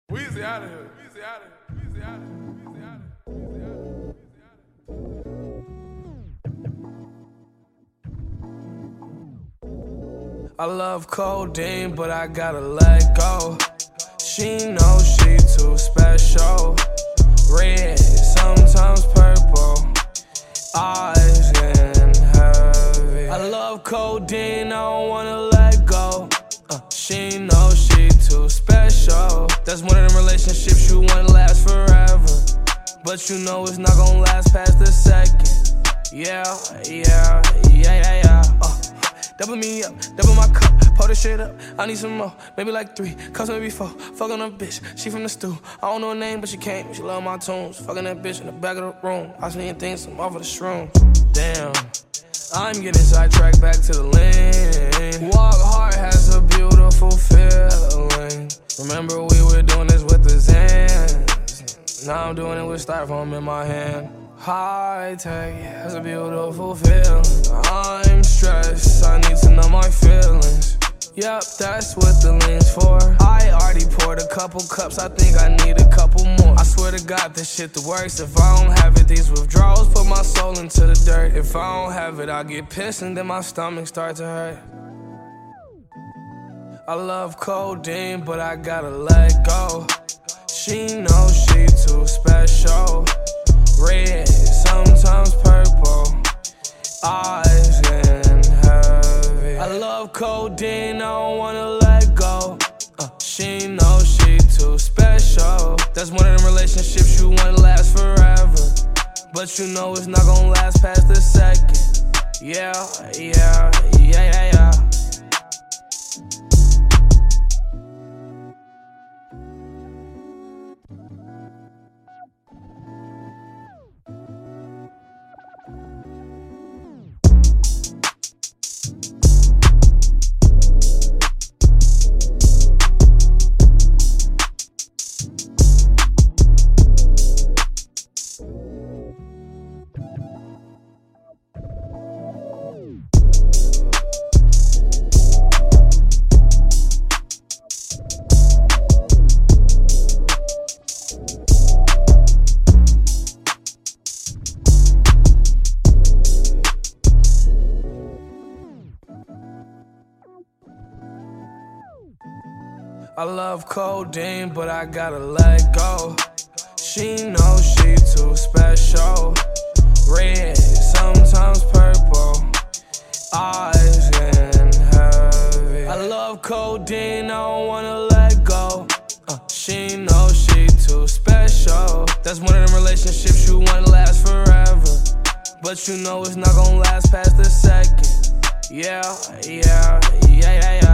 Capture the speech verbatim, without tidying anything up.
Weezy out of here. Weezy out of here. Weezy out of here. Weezy out of here. Weezy out of here. I love codeine, but I gotta let go. She knows she too special. Red, sometimes purple. Eyes getting heavy. I love codeine, I don't wanna let go. Uh, she knows she too special. That's one of them relationships you wanna last forever, but you know it's not gonna last past the second. Yeah, yeah, yeah, yeah, yeah. Uh, double me up, double my cup, pour this shit up. I need some more, maybe like three, cups maybe four. Fucking a bitch, she from the stew. I don't know her name, but she came, she love my tunes. Fucking that bitch in the back of the room. I seen things, I'm off of the shroom. Damn, I'm getting sidetracked back to the lane. Walk hard has a beautiful feeling. Remember we were doing this with the Zans. Now I'm doing it with styrofoam in my hand. High tech has a beautiful feeling. I'm stressed, I need to know my feelings. Yep, that's what the lean's for. I already poured a couple cups, I think I need a couple more. I swear to God, this shit the worst. If I don't have it, these withdrawals put my soul into the dirt. If I don't have it, I get pissed and then my stomach start to hurt. I love codeine, but I gotta let go. She knows she too special. Red, sometimes purple. Eyes getting heavy. I love codeine, I don't wanna let go. Uh, she knows she too special. That's one of them relationships you wanna last forever, but you know it's not gonna last past the second. Yeah, yeah, yeah, yeah, yeah. I love codeine, but I gotta let go. She knows she too special. Red, sometimes purple. Eyes getting heavy. I love codeine, I don't wanna let go. Uh, she knows she too special. That's one of them relationships you wanna last forever, but you know it's not gonna last past the second. Yeah, yeah, yeah, yeah, yeah.